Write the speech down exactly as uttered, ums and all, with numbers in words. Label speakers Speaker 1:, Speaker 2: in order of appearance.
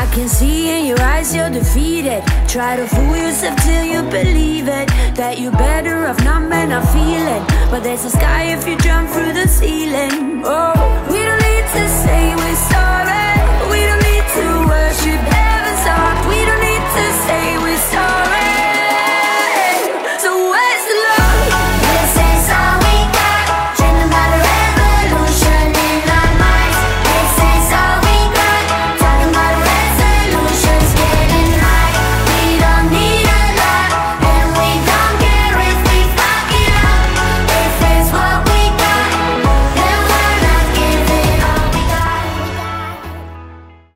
Speaker 1: can see in your eyes you're defeated. Try to fool yourself till you believe it, that you're better off not men not feeling. But there's a sky if you jump through the ceiling. Oh,